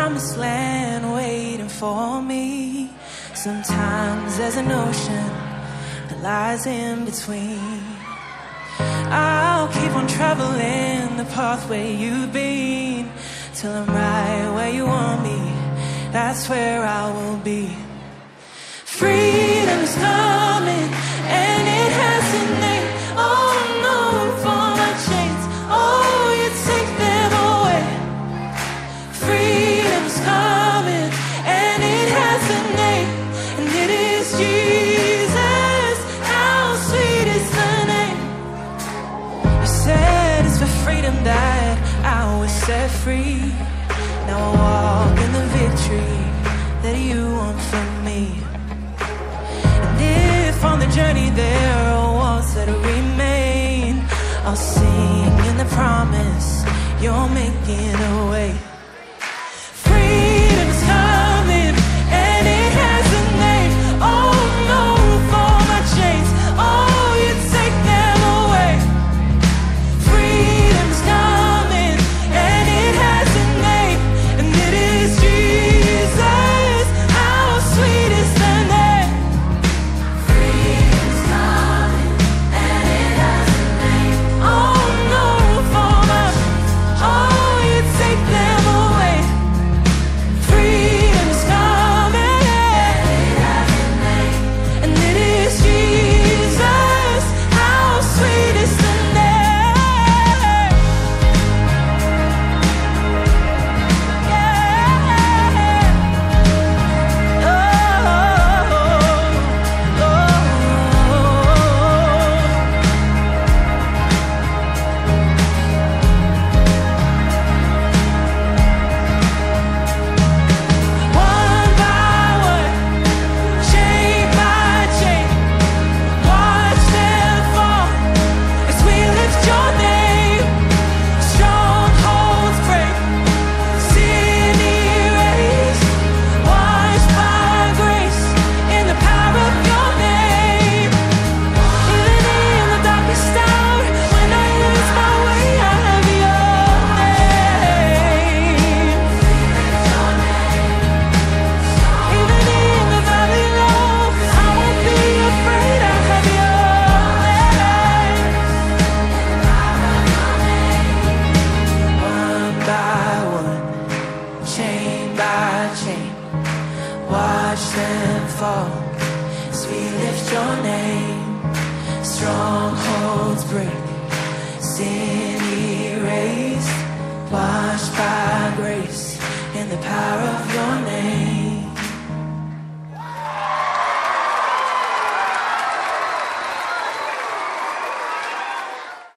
promised land waiting for me. Sometimes there's an ocean that lies in between. I'll keep on traveling the pathway you've been, till I'm right where you want me. That's where I will be. Freedom is coming, and it has a name. Oh no, for my chains, oh, you take them away. Freedom is coming, and it has a name, and it is Jesus. How sweet is the name. You said it's for freedom that I was set free. Now I walk in the victory that you want from me. If on the journey there are walls that remain, I'll sing in the promise you're making a way. Freedom is coming, and it has a name. Oh no, for my chains, oh, you take them away. Freedom is coming, and it has a name, and it is Jesus. How sweet is the name. Watch them fall as we lift your name. Strongholds break, sin erased, washed by grace in the power of your name.